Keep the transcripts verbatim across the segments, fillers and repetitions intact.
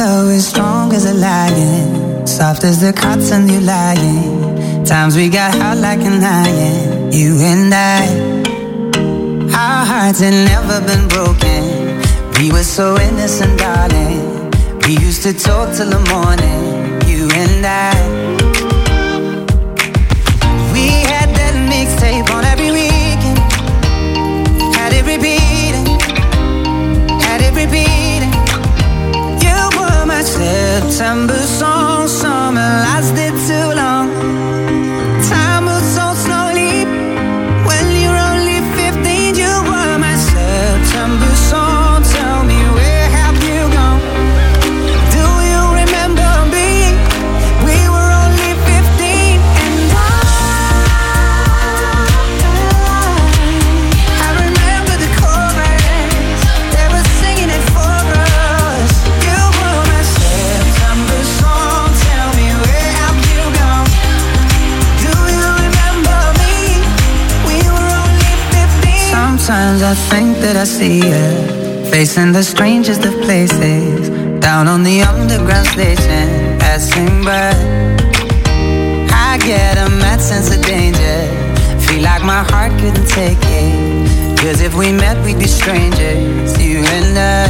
love is strong as a lion, soft as the cotton you lying. Times we got hot like an iron, you and I. Our hearts had never been broken. We were so innocent, darling. We used to talk till the morning, you and I. We had that mixtape on every weekend. Had it repeating, had it repeating. You were my September song, summer lasted too long. Time moves so slowly when you're only fifteen. You were my September song. Tell me, where have you gone? Do you remember me? We were only fifteen, and I, I remember the chorus. They were singing it for us. You were my September song. Tell me, where have you gone? Do you remember me? We were only fifteen. Sometimes I think that I see you facing the strangest of places, down on the underground station, passing by. I get a mad sense of danger, feel like my heart couldn't take it. Cause if we met we'd be strangers, you and I.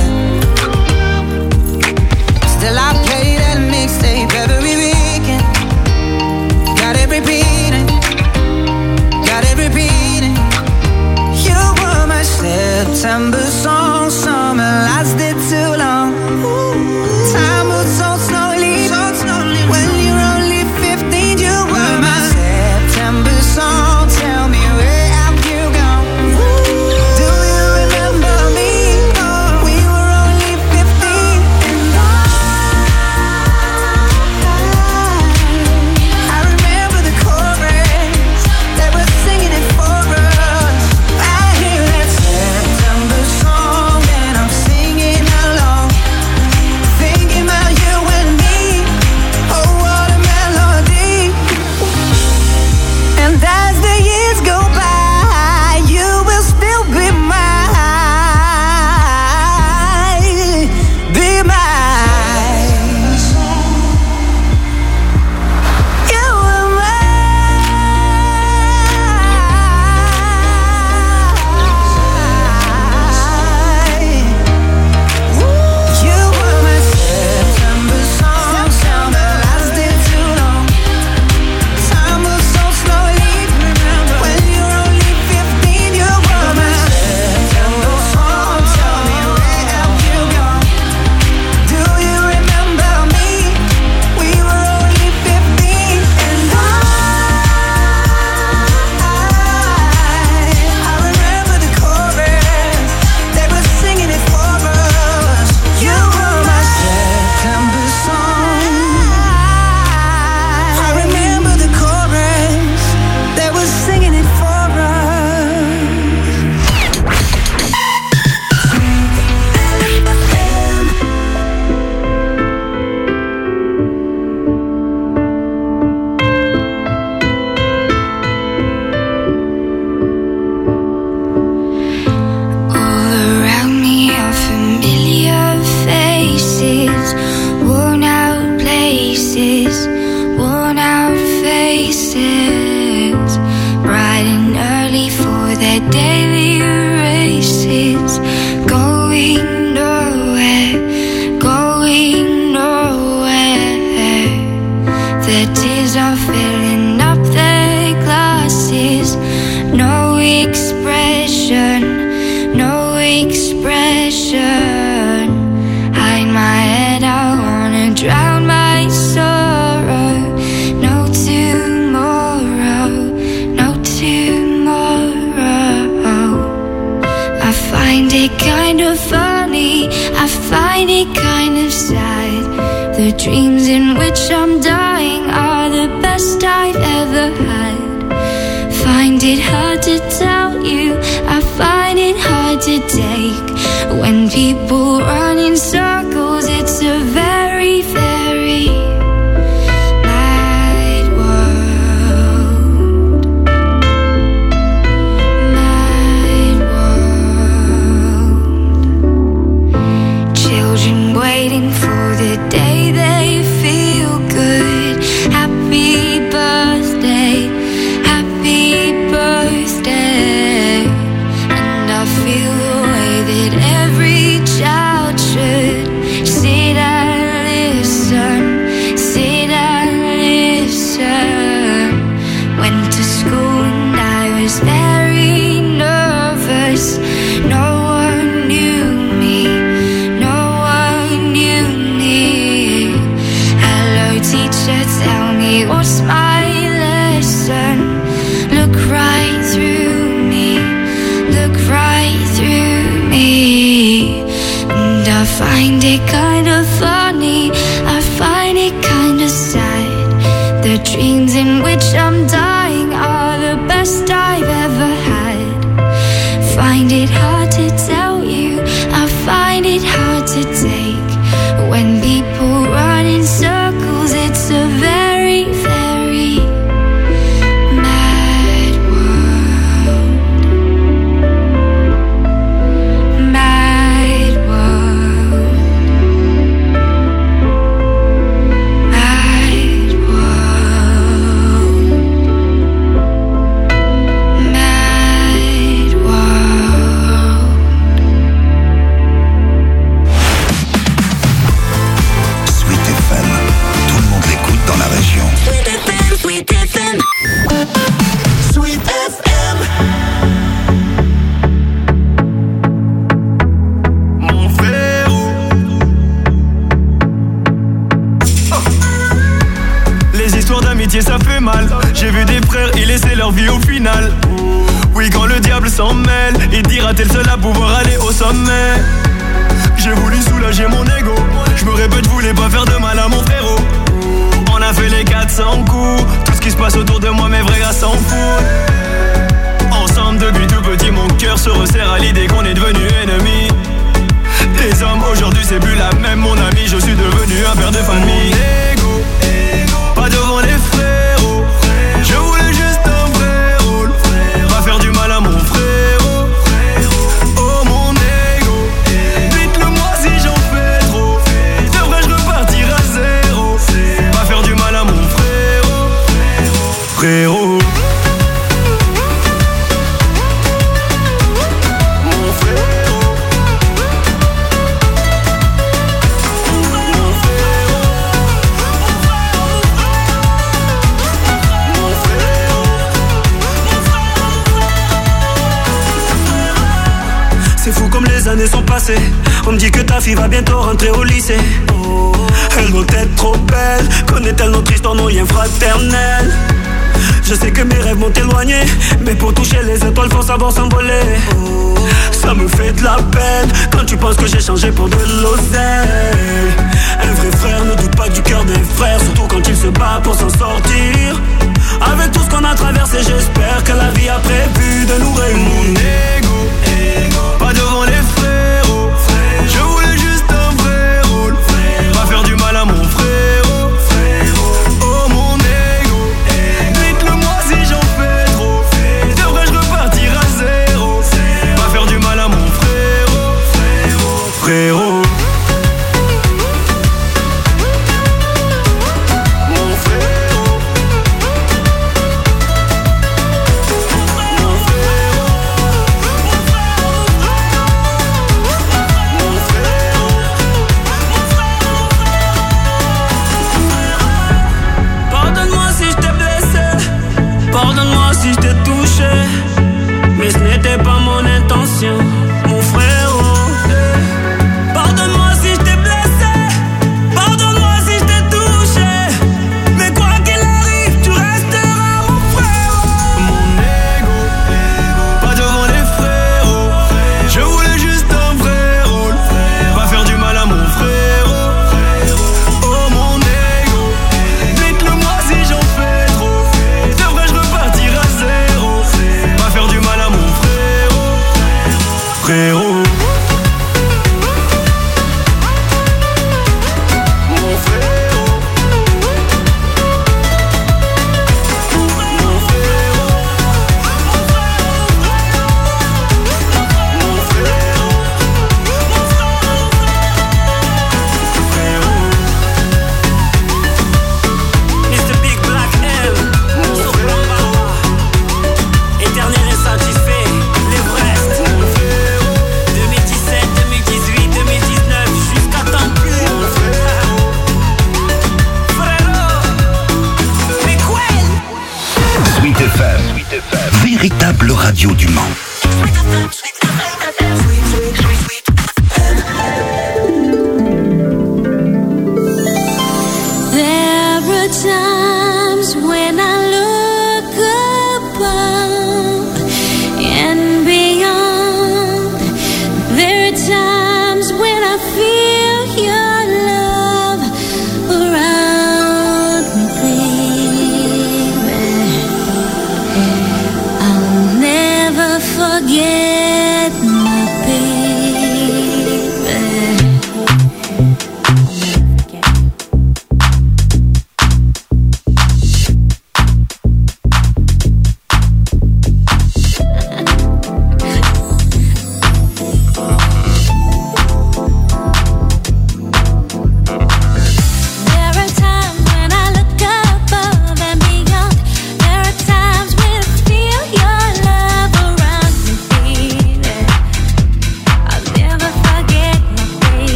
Still I play that mixtape every weekend. Got it repeating, got it repeating. You were my September song, summer lasted too long. Time moves so slowly, so slowly. When you're only fifteen, you were my September song. Tell me, where have you gone? Do you remember me? We were only fifteen, and I, I remember the chorus. They were singing it for us. I hear that September song and I'm singing along, thinking about you and me. Oh, what a melody. And as the years go by, you will still be mine, be mine. You were mine. You were my September song, summer lasted too long. Time moves so slowly when you're only fifteen. You were my September song. Tell me, where have you gone? Do you remember me? We were only fifteen, and I, I remember the chorus. They were singing it for us. You were my September song. I remember the chorus. They were singing it for us. All around me are familiar faces, worn out places, worn out faces, bright and early for their daily races, going nowhere, going nowhere. Their tears are filling up their glasses, no expression, no expression. Hide my head, I wanna drown my sorrow. No tomorrow, no tomorrow. I find it kind of funny, I find it kind of sad. The dreams in which I'm dying are the best I've ever had. Find it hard to tell you, I find it hard to take. When people run in circles, it's a very, very mad world. Mad world. Children waiting for the me, what's my lesson? Look right through me, look right through me. And I find it kind of funny, I find it kind of sad. The dreams in which I'm dying are the best I've ever had. Find it hard to tell you, I find it hard to take. When people run in circles, it's a very, very mad world. Mad world. Mad world. Mad world. Sweet F M, tout le monde l'écoute dans la région. Sweet F M, Sweet F M. Sweet F M. Mon frère. Les histoires d'amitié ça fait mal. J'ai vu des frères y laisser leur vie au final. Oui, quand le diable s'en mêle, il dira t'es le seul à pouvoir aller au sommet. J'ai voulu soulager mon ego. Je me répète, je voulais pas faire de mal à mon frérot. On a fait les quatre cents coups. Tout ce qui se passe autour de moi, mes vrais gars s'en foutent. Ensemble depuis tout petit, mon cœur se resserre à l'idée qu'on est devenus ennemis. Les hommes aujourd'hui c'est plus la même, mon ami. Je suis devenu un père de famille. Ego, pas devant les frérots. Je voulais juste un vrai rôle. Pas faire du mal à mon frérot. Oh mon ego, dites-le moi si j'en fais trop. Devrais-je repartir à zéro? Pas faire du mal à mon frérot. Frérot. Mon frérot. Mon frérot. Mon frérot. C'est fou comme les années sont passées. On me dit que ta fille va bientôt rentrer au lycée. Elle doit être trop belle. Connaît-elle notre histoire, nos liens fraternels? Je sais que mes rêves m'ont éloigné, mais pour toucher les étoiles faut savoir s'envoler. Ça me fait de la peine quand tu penses que j'ai changé pour de l'oseille. Un vrai frère ne doute pas du cœur des frères, surtout quand il se bat pour s'en sortir. Avec tout ce qu'on a traversé, j'espère que la vie a prévu de nous réunir. Mon ego, pas devant les frérots. Je voulais juste un vrai rôle. Pas faire du mal à mon frérot. Oh mon ego, dites-le moi si j'en fais trop. Devrais-je repartir à zéro? Pas faire du mal à mon frérot. Frérot. Mon frérot. Mon frérot. Mon frérot. Pardonne-moi si je t'ai blessé, pardonne-moi si je t'ai touché, mais ce n'était pas mon intention, mon frérot. Pardonne-moi si je t'ai blessé, pardonne-moi si je t'ai touché, mais quoi qu'il arrive, tu resteras mon frérot. Mon ego, pas devant les frérots. Je voulais juste un vrai rôle. Pas faire du mal à mon frérot. Oh mon ego, dites-le moi si j'en fais trop. Devrais-je repartir à zéro? Pas faire du mal à mon frérot. Frérot. Mon frérot. Mon frérot. Mon frérot. mister Big Black M, Mon frérot. éternel insatisfait, l'Everest. deux mille dix-sept, deux mille dix-huit, deux mille dix-neuf, jusqu'à temps plus. Frérot, mais quoi? Sweet F M, véritable radio du Mans. There are times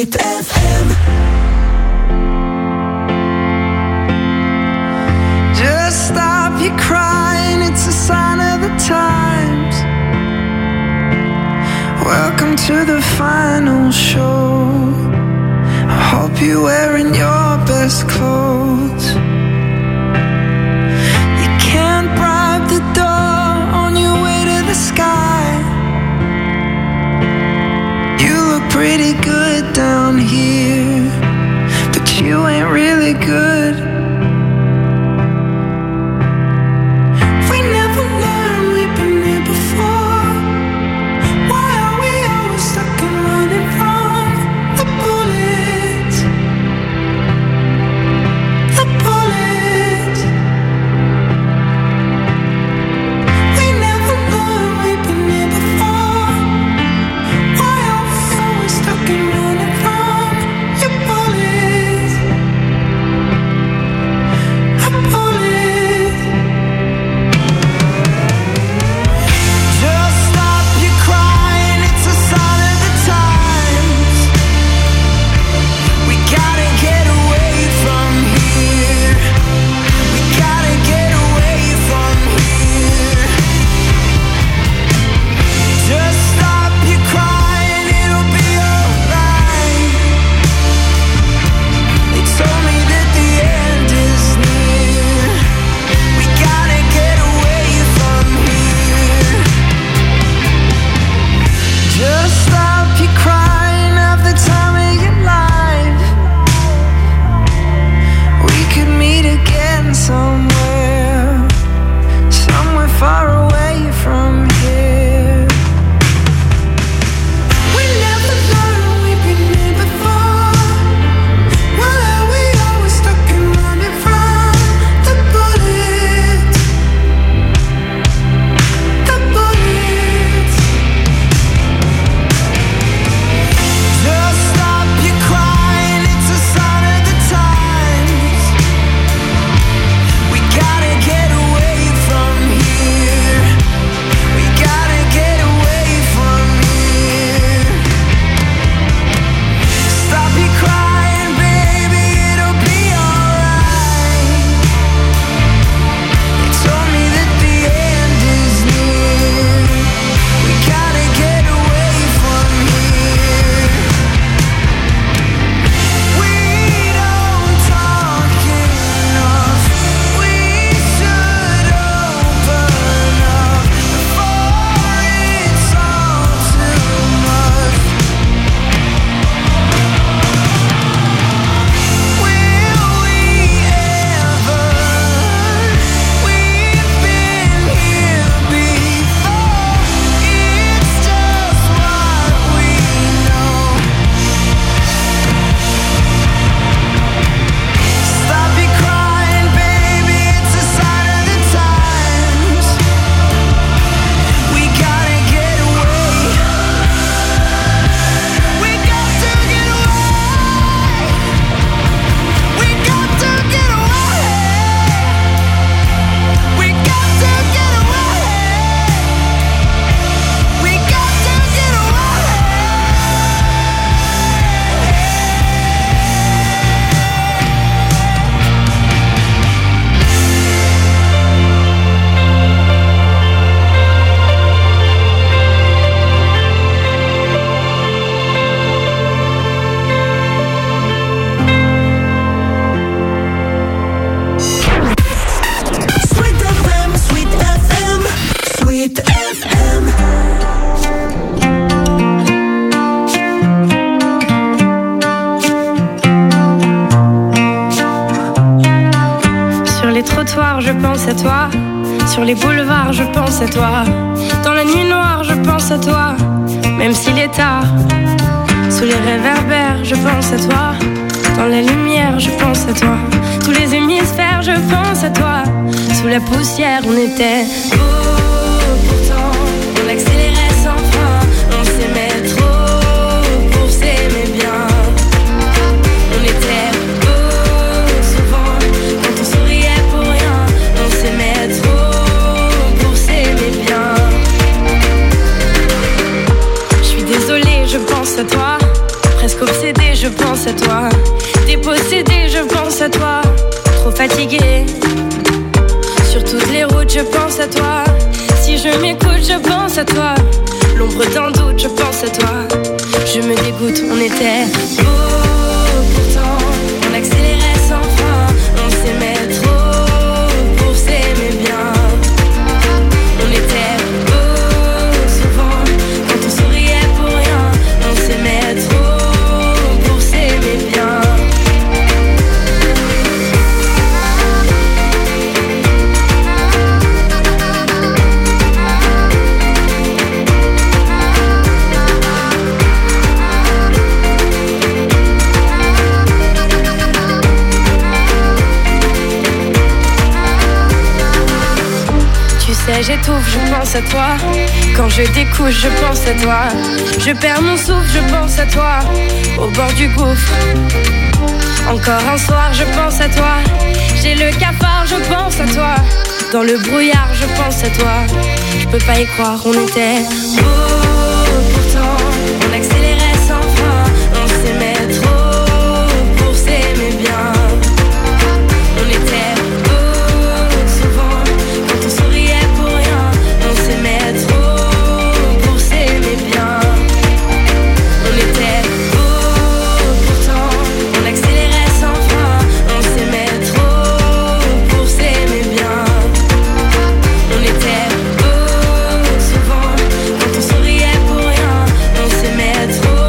Sweet F M. Just stop your crying, it's a sign of the times. Welcome to the final show. I hope you're wearing your best clothes. You can't bribe the door on your way to the sky. You look pretty good down here, but you ain't really good. à toi. Sur les boulevards, je pense à toi. Dans la nuit noire, je pense à toi. Même s'il est tard. Sous les réverbères, je pense à toi. Dans la lumière, je pense à toi. Tous les hémisphères, je pense à toi. Sous la poussière, on était beau. Pourtant, on accélérait sans frein. On s'aimait trop pour s'aimer bien. On était beau souvent quand on souriait pour rien. On s'aimait trop pour s'aimer bien. Je suis désolée, je pense à toi. Presque Obsédée, je pense à toi. Dépossédée, je pense à toi. Trop fatiguée. Sur toutes les routes, je pense à toi. Si je m'écoute, je pense à toi. L'ombre d'un doute, je pense à toi. Je me dégoûte, on était beau. Pourtant, on accélérait sans frein. On s'aimait trop pour s'aimer bien. On était beau souvent quand on souriait pour rien. On s'aimait trop pour s'aimer bien. J'étouffe, je pense à toi. Quand je découche, je pense à toi. Je perds mon souffle, je pense à toi. Au bord du gouffre. Encore un soir, je pense à toi. J'ai le cafard, je pense à toi. Dans le brouillard, je pense à toi. Je peux pas y croire, on était beau. Pourtant, on accélérait sans frein. On s'aimait trop pour s'aimer bien. On était beau souvent quand on souriait pour rien. On s'aimait trop pour s'aimer bien. On était beau pourtant, on accélérait sans frein. On s'aimait trop pour s'aimer bien. On était beau souvent quand on souriait pour rien. On s'aimait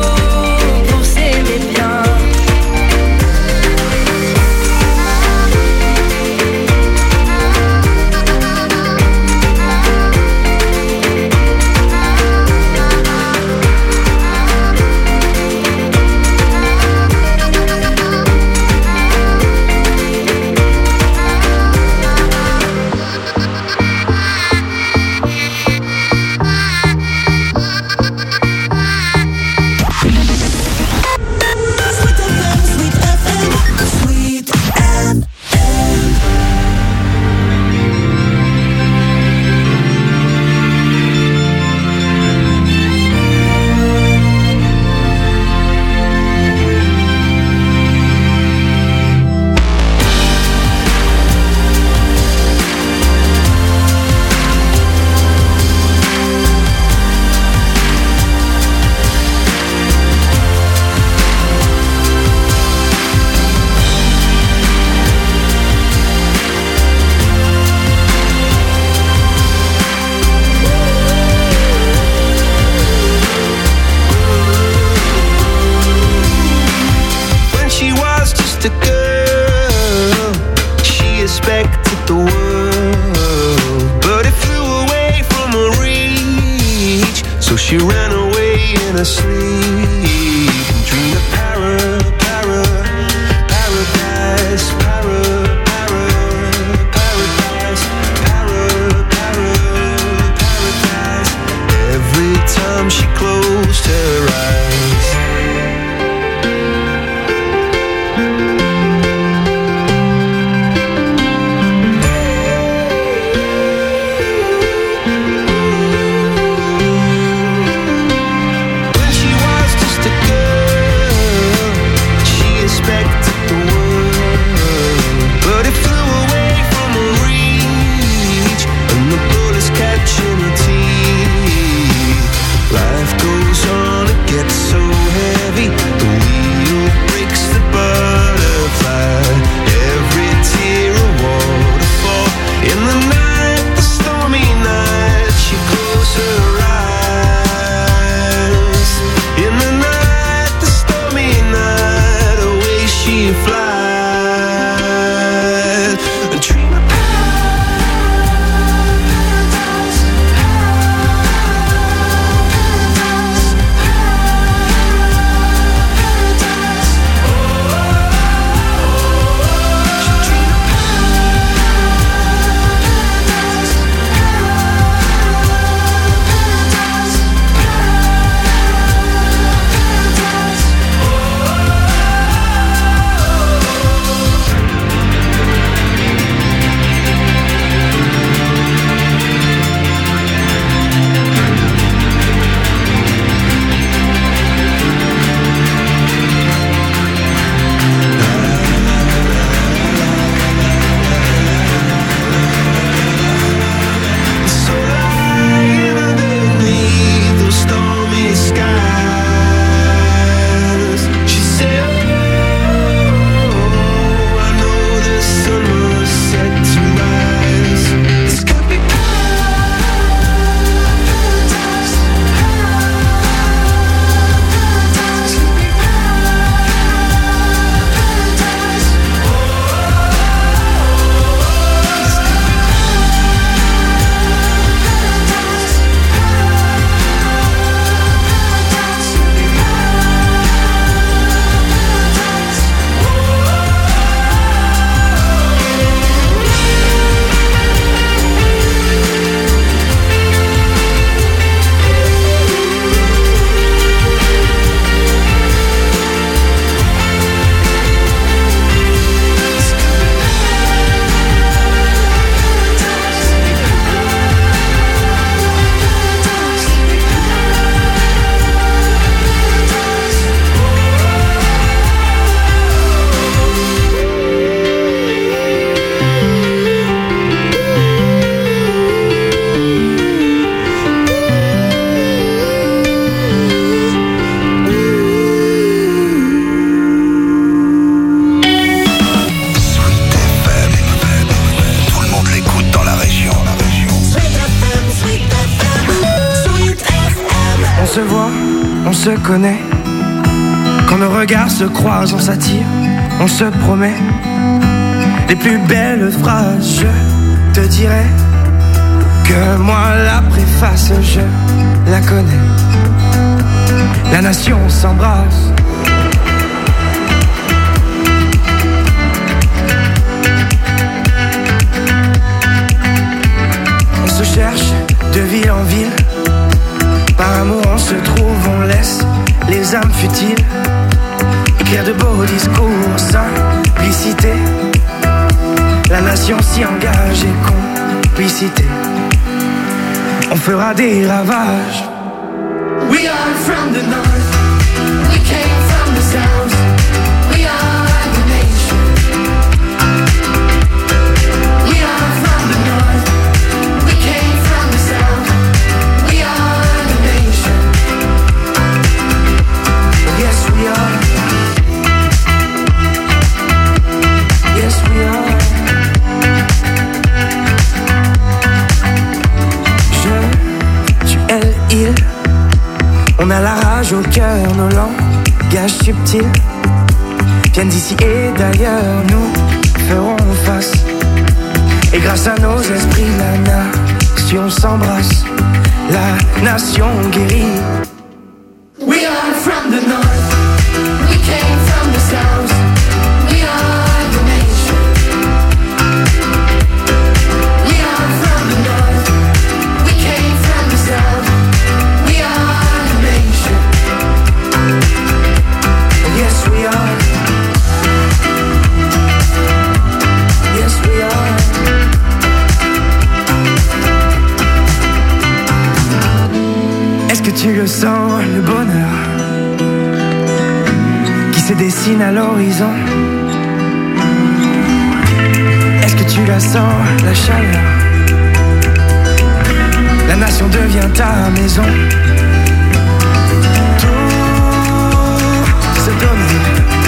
trop pour s'aimer bien. Just a se connaît. Quand nos regards se croisent, on s'attire, on se promet les plus belles phrases. Je te dirai que moi la préface, je la connais. La nation s'embrasse. On se cherche de ville en ville. Par amour on se trouve, on laisse les âmes futiles écrire de beaux discours, simplicité. La nation s'y engage et complicité. On fera des ravages. We are from the north, we came from the south, we are the nation. We are from the north, we came from the south, we are the nation. Yes we are, yes we are. Je, tu, elle, il. On a la rage au cœur, nos langages subtils viennent d'ici et d'ailleurs, nous ferons face. Et grâce à nos esprits, la nation s'embrasse, la nation guérit. We are from the north, we came from the south, we are the nation. We are from the north, we came from the south, we are the nation. Yes we are, yes we are. Est-ce que tu le sens, le bonheur qui se dessine à l'horizon? Est-ce que tu la sens, la chaleur? La nation devient ta maison. Tout se donner,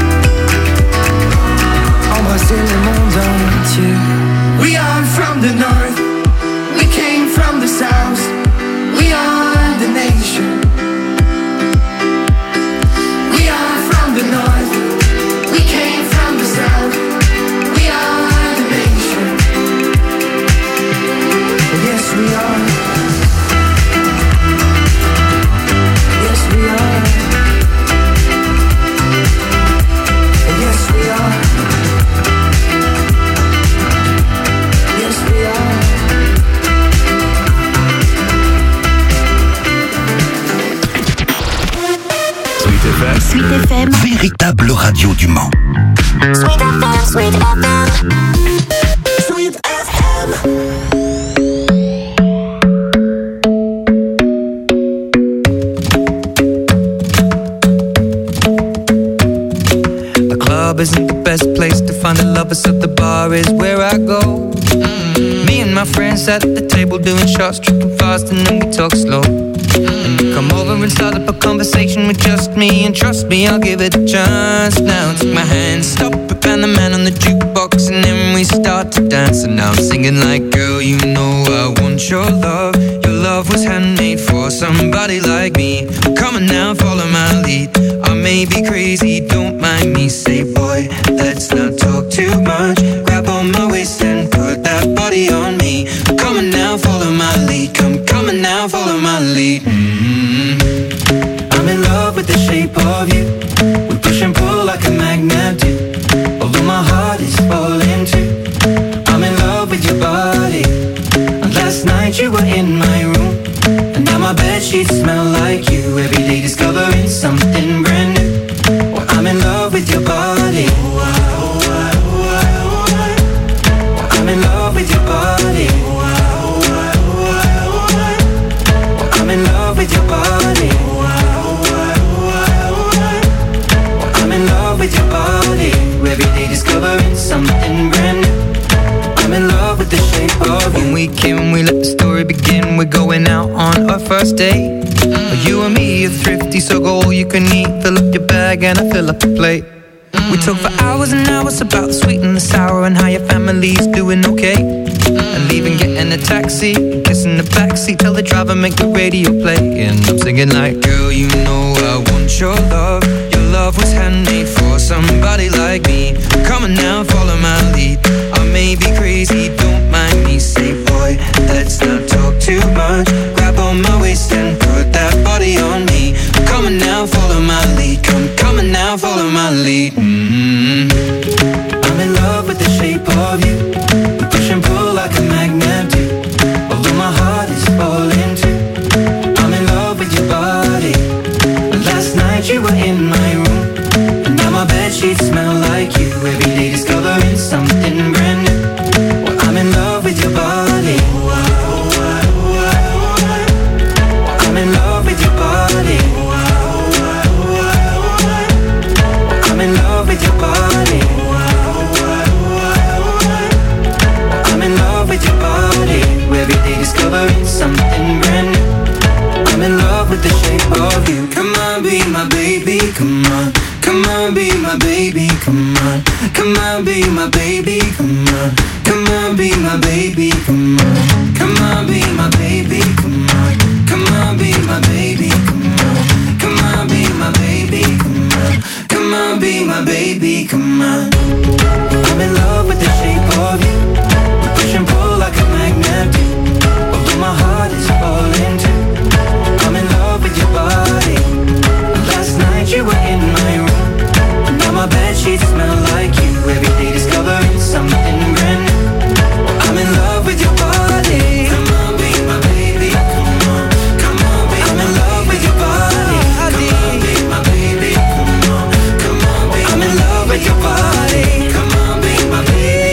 embrasser le monde entier. We are from the north, we came from the south, we are the nation. We are from the north, we came from the south, we are the nation. Yes we are, yes we are, yes we are, yes we are. Sweet F M. Sweet F M. Véritable radio du Mans. Sweet F M, Sweet F M. Sweet F M. The club isn't the best place to find the lovers, so the bar is where I go. Mm. Me and my friends sat at the table doing shots, tripping fast, and then we talk slow. And you come over and start up a conversation with just me, and trust me, I'll give it a chance. Now take my hand, stop it, and the man on the jukebox, and then we start to dance. And now I'm singing like, girl, you know I want your love. Your love was handmade for somebody like me. Come on now, follow my lead. I may be crazy, don't mind me. Say, boy, let's not talk too much. Grab on my waist and put that body on me. Come on now, follow my lead. Come, come on now, follow my lead. Mm-hmm. I'm in love with the shape of you. We push and pull like a magnet do. Although my heart is falling too. I'm in love with your body. And last night you were in my room, and now my bedsheets smell like you. Every day discovering something brand new. Well, I'm in love with your body. I'm in love with your body. I'm in love with your body. I'm in love with your body. Every day discovering something brand new. I'm in love with the shape of you. When we came, we let the story begin. We're going out on our first date. Mm. You and me are thrifty, so go all you can eat. Fill up your bag and I fill up the plate. Mm. We talk for hours and hours about the sweet and the sour, and how your family's doing okay. And leaving, getting a taxi, kissing the backseat, tell the driver make the radio play. And I'm singing like, girl, you know I want your love. Your love was handmade for somebody like me. Come on now, follow my lead. I may be crazy, don't mind me. Say, boy, let's not talk too much. Grab on my waist and put that body on me. Come on now, follow my lead. Come, come on now, follow my lead. Mm-hmm. I'm in love with the shape of you. We push and pull like a magnet do. Although my heart is falling too. I'm in love with your body. Last night you were in my room, and now my bedsheets smell like you. Every day discovering something brand new. Well, I'm in love with your body. I'm in love with your body. I'm in love with your body. I'm in love with your body. Every day discovering something brand new. I'm in love with the shape of you. Come on, be my baby, come on. Come on, be my baby, come on. Come on, be my baby, come on. Come on, be my baby, come on. Come on, be my baby, come on. Come on, be my baby, come on. Come on, be my baby, come on. Come on, be my baby, come on. I'm in love with the shape of you. We push and pull like a magnet do. Although my heart is falling too. I'm in love with your body. Last night you were in my room. Now my bedsheets smell like you. Every day discovering something brand new. I'm in love with your body. Come on, be my baby. Come on, come on, be. I'm in love with your body. Come on, be my baby. Come on, come on, be. I'm in love with your body. Come on, be my baby.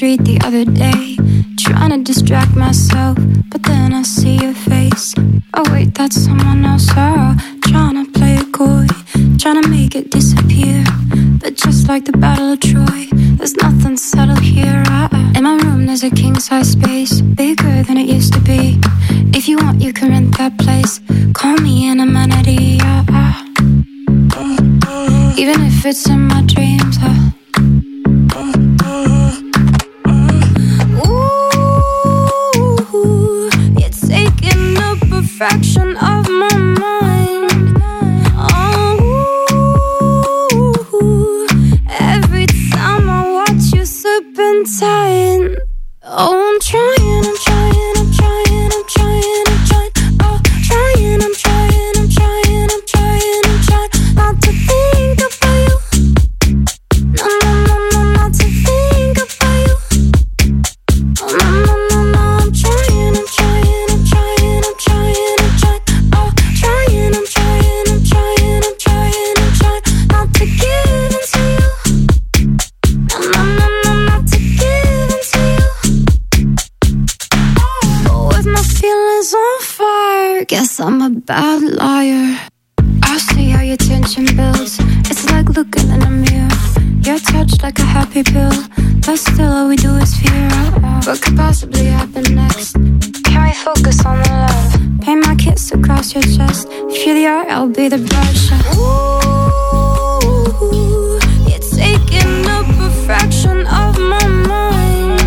street the other day, trying to distract myself, but then I see your face. Oh wait, that's someone else. Oh, trying to play it coy, trying to make it disappear. But just like the Battle of Troy, there's nothing subtle here. uh, In my room there's a king-size space, bigger than it used to be. If you want you can rent that place, call me an amenity. uh, uh. Even if it's in my dreams. uh. Ooh, you're taking up a fraction of my mind. Oh, ooh, every time I watch you serpentine. Oh, I'm trying, I'm trying, I'm trying, I'm trying, I'm trying. Oh, trying, I'm trying, I'm trying, I'm trying, I'm trying not to think about you. No, no, no, no, not to think about you. Oh, no, no, no, no, I'm trying, I'm trying, I'm trying, I'm trying, I'm trying. Oh, trying, I'm trying, I'm trying, I'm trying, I'm trying not to give in to you. No, no, no, no, not to give in to you. Oh, with my feelings on fire, guess I'm a bad liar. I see how your tension builds. It's like looking in a mirror. You're touched like a happy pill, but still all we do is fear. What could possibly happen next? Can we focus on the love? Paint my kiss across your chest. If you're the art, I'll be the brush. Ooh, you're taking up a fraction of my mind.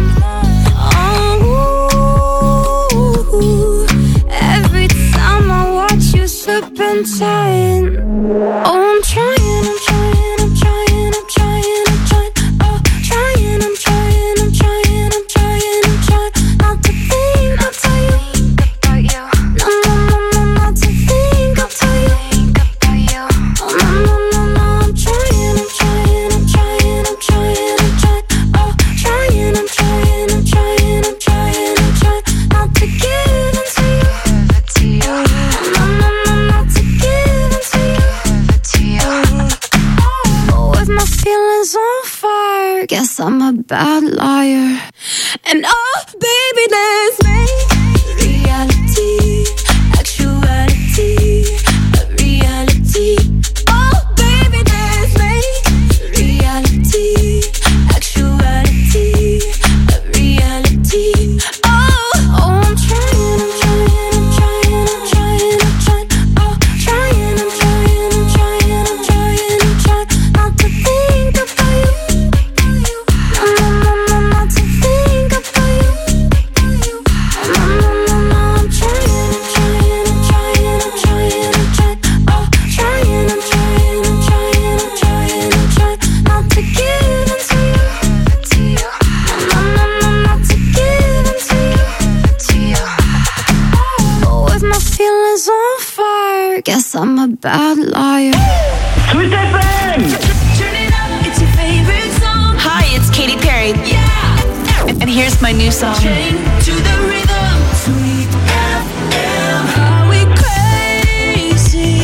Oh, every time I watch you serpentine. Oh, I'm trying, I'm trying, I'm trying, I'm trying, I'm trying. Oh, trying, I'm trying, I'm trying, I'm trying, I'm trying not to think about you. No, no, no, no, not to think about you. Oh, no, no, no, no, I'm trying, I'm trying, I'm trying, I'm trying, I'm trying. Oh, trying, I'm trying, I'm trying, I'm trying, I'm trying not to give in to you. No, no, no, not to give in to you. Oh, with my feelings on fire, guess I'm a bad liar. And oh, baby, let's make reality, actuality, a reality. Oh, baby, let's make reality, actuality, a reality. Oh, oh, I'm trying, I'm trying, I'm trying, I'm trying, I'm trying. Oh, trying, I'm trying, I'm trying, I'm trying, I'm trying not to think about you. No, no, no, no, not to think about you. No, no, no, no, I'm trying, I'm trying, I'm trying, I'm trying, I'm trying. Oh, trying, I'm trying, I'm trying, I'm trying, I'm trying not to give in to you. No, no, no, not to give in to you. Oh, with my feelings on fire, guess I'm a bad liar. Sweet F M! Turn it up, it's your favorite song. Hi, it's Katy Perry. Yeah! And here's my new song. Chain to the rhythm. Sweet F M. Are we crazy?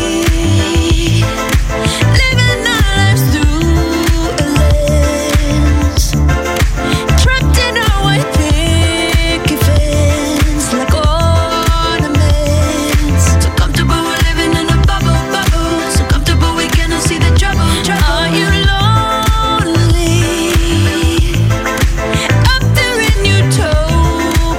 Living our lives through a lens. Trapped in our white picket fence like ornaments. So comfortable we're living in a bubble, bubble. So comfortable we cannot see the trouble, trouble. Are you lonely? Up there in Utopia,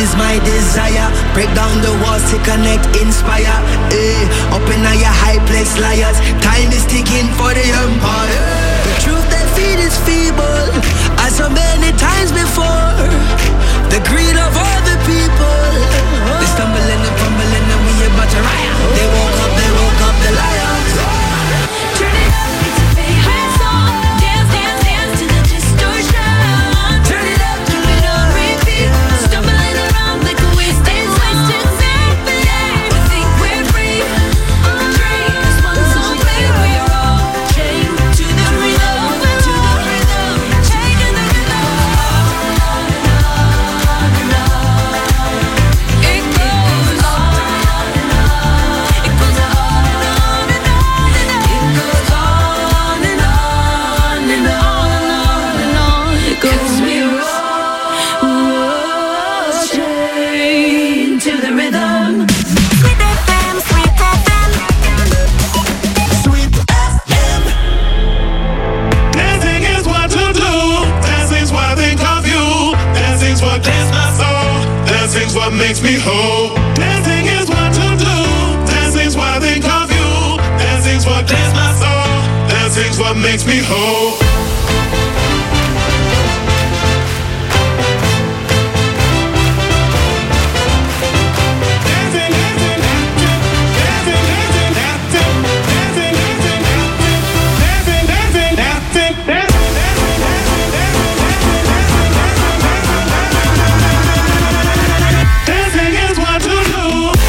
is my desire. Break down the walls to connect, inspire. Eh, up in your high place, liars. Time is ticking for the empire. The truth they feed is feeble, as so many times before. The greed of all the people. They stumble and they fumble and then we about to riot. They woke up, they woke up the lions. Turn it up, it's a favorite song. Dance, dance, dance to the distortion. Turn it up, keep it on repeat. Stumbling around like a wasted, wasted symphony. We think we're free, free. 'Cause one song play, we're all chained to the rhythm, to the rhythm, chained to the rhythm. On and on and on. It goes on and on. It goes on and on and on and on. It goes on and on and on and on. It goes. 'Cause we're all chained to the rhythm. Sweet F M, Sweet F M. Sweet F M. Dancing is what to do. Dancing's what I think of you. Dancing's what cleans my soul. Dancing's what makes me whole. Dancing is what to do. Dancing's what I think of you. Dancing's what cleans my soul. Dancing's what makes me whole. Dancing, dancing, dancing, dancing, dancing, dancing, dancing, dancing, dancing, dancing, dancing, dancing is what to do.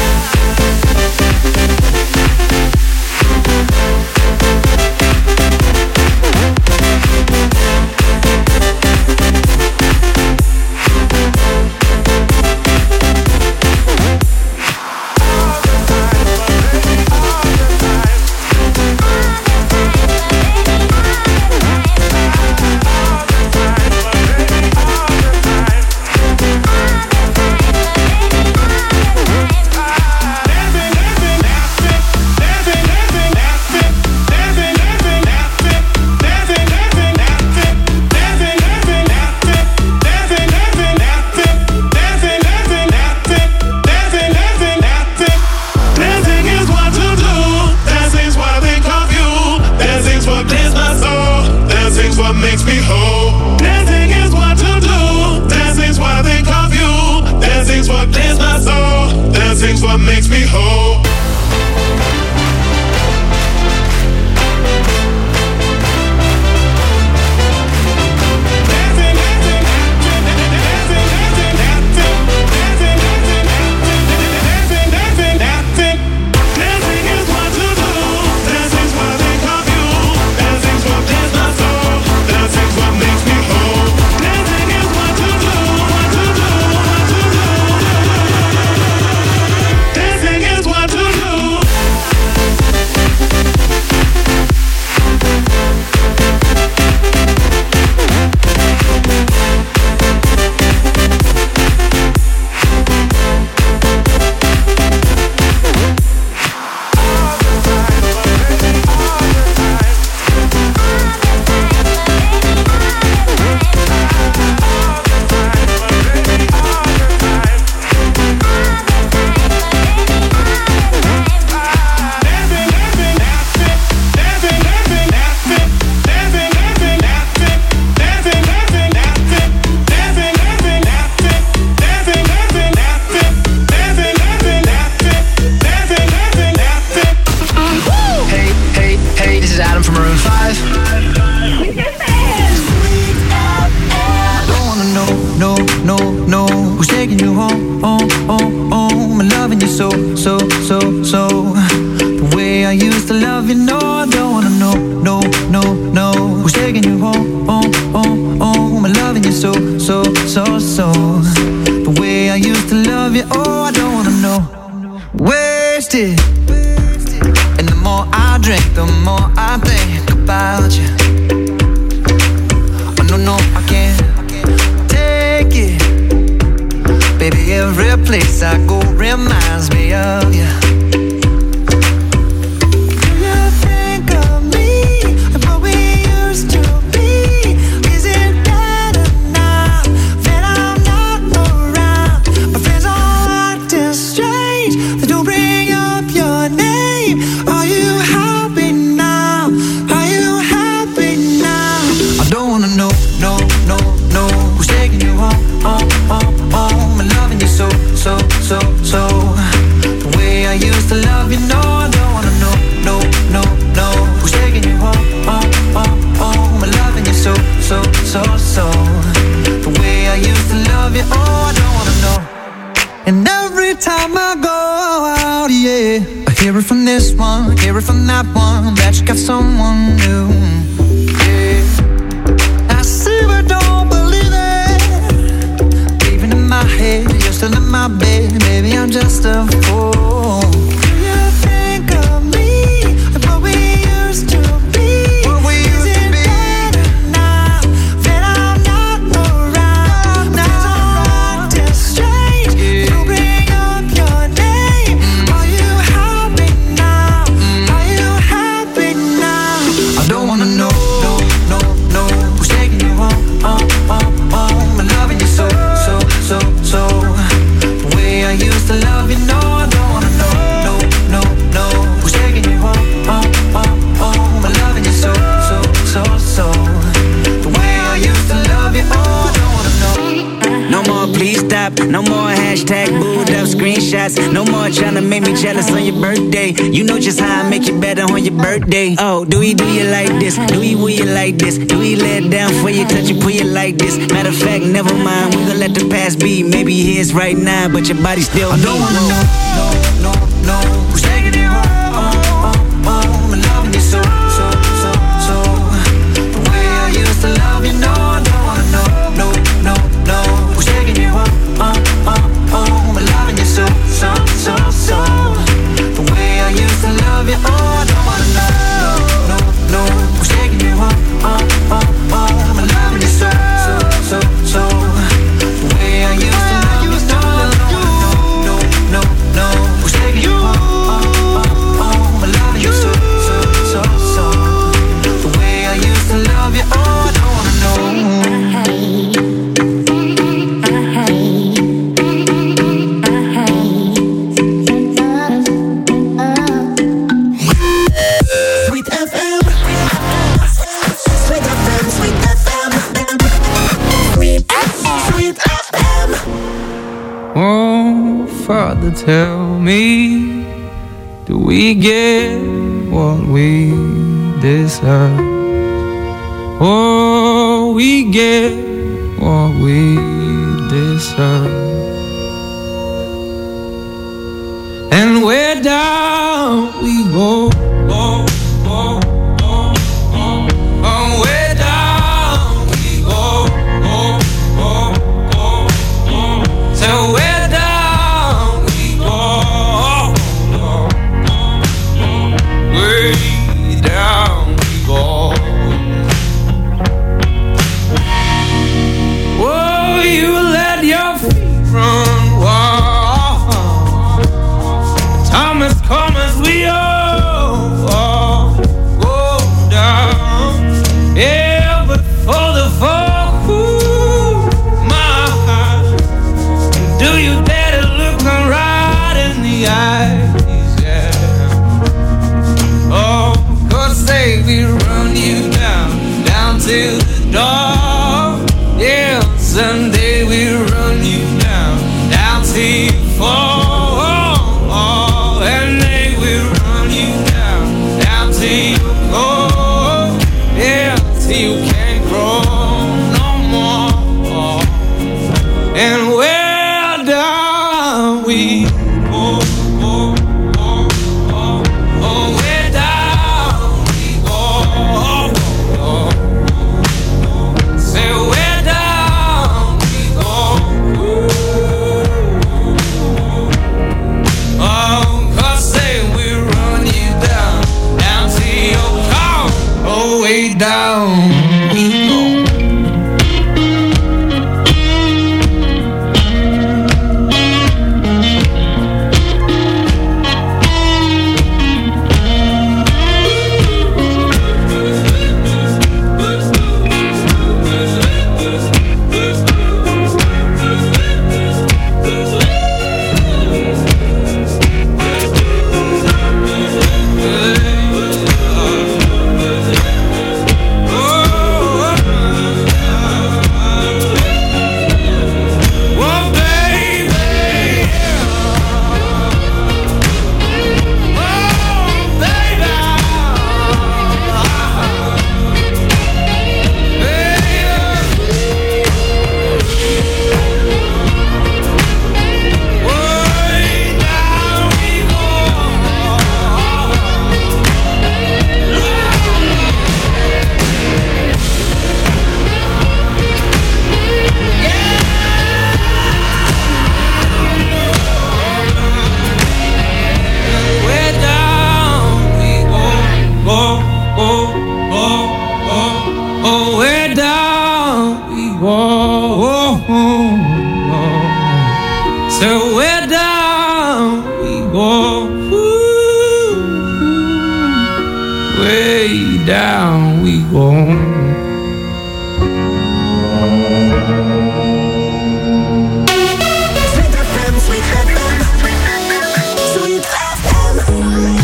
Dancing's what makes me whole. Afraid so, so. The way I used to love you, oh, I don't wanna know. And every time I go out, yeah, I hear it from this one, hear it from that one, that you got someone new. Yeah, I see but don't believe it. Even in my head, you're still in my bed. Maybe I'm just a fool. Do you think of me like what we used to be? What we used to be. Now that I'm not around, now I'm acting strange. You bring up your name. Are you happy now? Are you happy now? I don't wanna know, no, no, no. Who's taking you home, home, home, home? And loving you so, so, so, so. The way I used to love you, no, I don't wanna know, no, no, no. Who's taking you home, home, home, home? And loving you so, so, so, so. The way I used to love you, oh, I don't wanna know. No more, please stop. No more hashtag booed up screenshots. No more trying to make me jealous on your birthday. You know just how I make you better on your birthday. Oh, do we do you like this? Do we will you like this? Do we let it down for you, touch you, pull you like this? Matter of fact, never mind. We gon' let the past be. Maybe here's right now, but your body still. I don't wanna know, no, no, no. Who's taking you home, home, home, home? And loving you so, so, so, so. The way I used to love you, no, I don't wanna know, no, no, no. Who's taking you home, home, home, home? And loving you so, so, so, so. The way I used to love you, oh, I don't wanna know, no, no, no. Who's taking you home, home, home, home? And loving you so, so, so, so. The way I used to love you, no, I don't wanna know, no, no, no. Who's taking you home, home, home? And loving you so, so, so, so. The way I used to love you, oh, I don't wanna know. Sweet F M. Sweet F M. Sweet F M. Sweet F M. Sweet F M. Oh, Father, tell me, do we get what we deserve? Oh, we get what we deserve. And where down we go, oh, oh, oh, oh, oh, where down we go, oh, oh, oh, oh, so where down we go, oh, oh, oh, way down we go. Oh, you let your feet So we're down we go, ooh, way down we go. Sweet F M, Sweet F M, Sweet F M.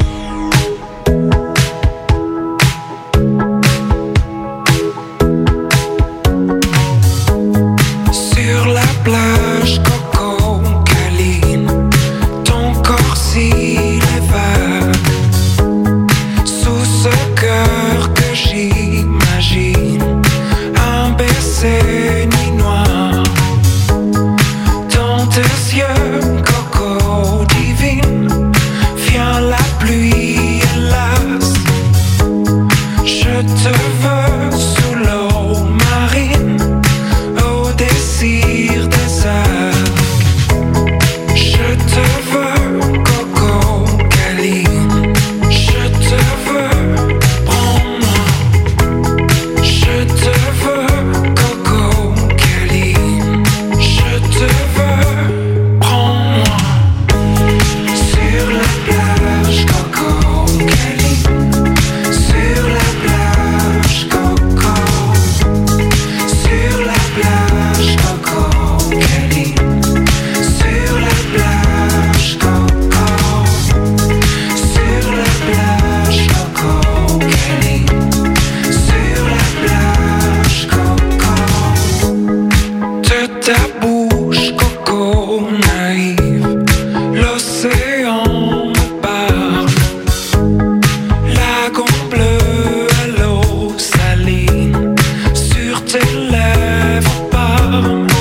Sur la plage, Coco câline, ton corps s'il est vague. Sous ce cœur que j'imagine, un baiser nuit noire. Dans tes yeux, Coco divine, vient la pluie hélas. Je te veux sous l'eau marine, au désir des algues. Je te veux, Coco câline. Je te veux, prends-moi. Je te veux, Coco câline. Je te veux, prends-moi. Sur la plage, Coco câline. Sur la plage, Coco. Sur la plage, Coco câline. Sur la plage, Coco. Sur la plage, Coco câline. Sur la plage, Coco. De ta bouche, Coco naïve, l'océan me parle. Lagon bleu à l'eau saline, sur tes lèvres parme.